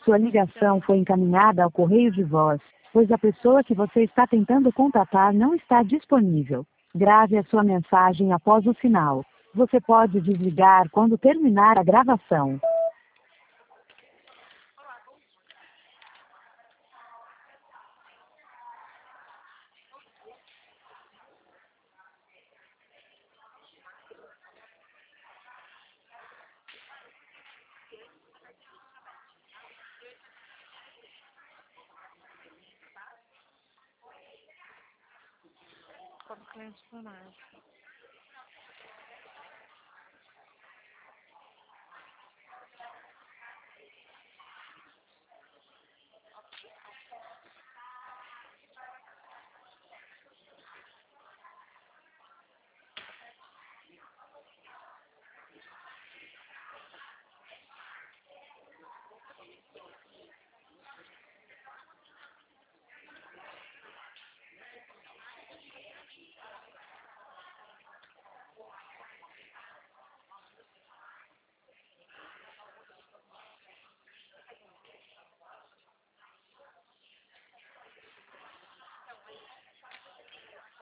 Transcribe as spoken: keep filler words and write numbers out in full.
Sua ligação foi encaminhada ao correio de voz, pois a pessoa que você está tentando contatar não está disponível. Grave a sua mensagem após o sinal. Você pode desligar quando terminar a gravação. Como cliente do Marcos.